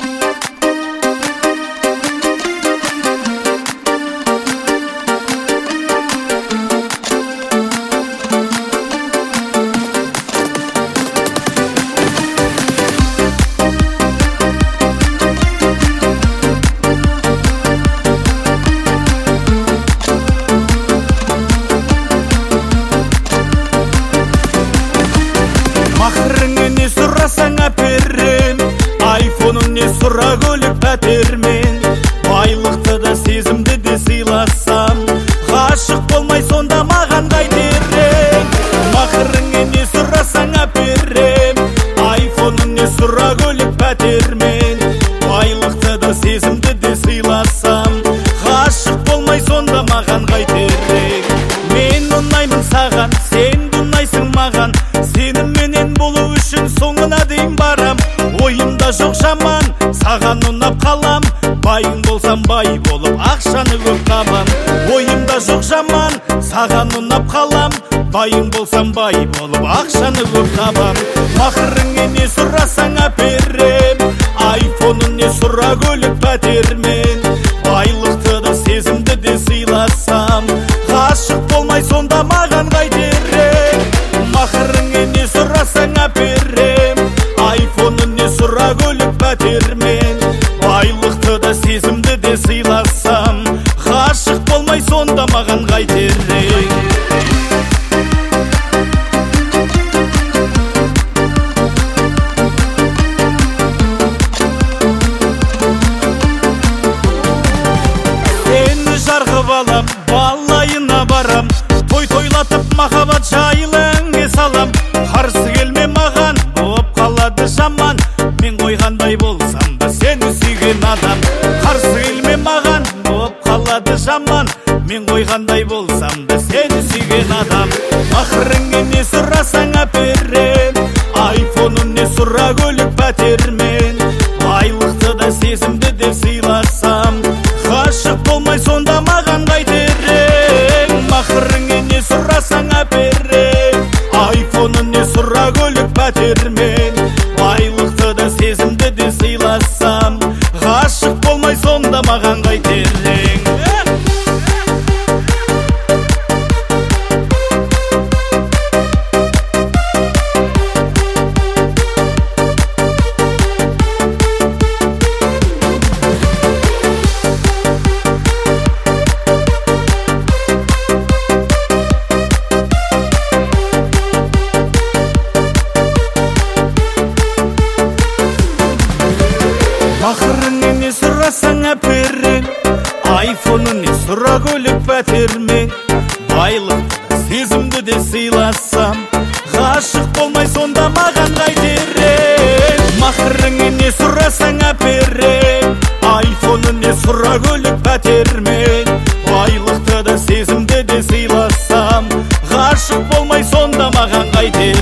Махырыңа сұрасаңа берем, айфонын не сұра көлік пәтермен. Байлықты да сезімді де сыйласам, ғашық болмай сонда маған қайтерең. Махырыңа не сұрасаңа берем, айфонын не сұра көлік пәтермен. Байлықты да сезімді де сыйласам, ғашық болмай сонда маған қайтерең. Мен ұнаймын саған, сен ұнайсың маған, сенімменен болу үшін соңына дейін барам. Ойымда жоқ жаман, саған ұнап қалам, байың болсам бай болып ақшаны көп табам. Ойымда жоқ жаман, саған ұнап қалам, байың болсам бай болып ақшаны көп табам. Махырыңа не сұрасаңа берем, айфонын не сұра көлік пәтермен. Байлықты да сезімді де сыйласам, ғашық болмай сонда маған қайтерең. Махырыңа не сұрасаңа берем, айфонын не сұра көлік пәтермен. Байлықты да сезімді де сыйласам, ғашық болмай сонда маған қайтерең. Сені жарғып алам, балайына барам, той-тойлатып махаббат жайлы әнге салам. Қарсы келме маған, боп қалады жаман, мен қойғандай болсам да сені сүйген адам. Қарсы келме маған, боп қалады жаман, мен қойғандай болсам да сені сүйген адам. Махырыңа не сұрасаңа берем, айфонын не сұра көлік пәтермен. Байлықты да сезімді де сыйласам, ғашық болмай сонда маған қайтерең. Махырыңа не сұрасаңа берем, айфонын не сұра көлік пәтермен. Байлықты да сезімді де сыйласам, ғашық болмай сонда маған қайтерең. Махырыңа не сұрасаңа берем, айфонын не сұра көлік пәтермен. Байлықты сезімді де сыйласам, ғашық болмай сонда маған қайтерең. Махырыңа не сұрасаңа берем, айфонын не сұра көлік пәтермен. Байлықты да сезімді де сыйласам, ғашық болмай сонда маған қайтерең.